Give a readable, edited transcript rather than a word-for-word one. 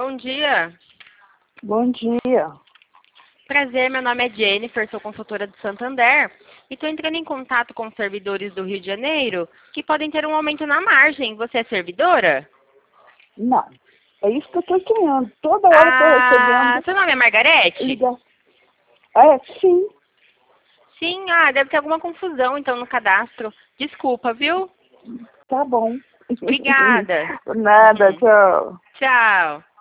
Bom dia. Bom dia. Prazer, meu nome é Jennifer, sou consultora do Santander e estou entrando em contato com os servidores do Rio de Janeiro que podem ter um aumento na margem. Você é servidora? Não. É isso que eu estou sonhando. Toda hora estou recebendo. Seu nome é Margarete? Liga. É, sim. Sim, deve ter alguma confusão então no cadastro. Desculpa, viu? Tá bom. Obrigada. Nada, tchau. Tchau.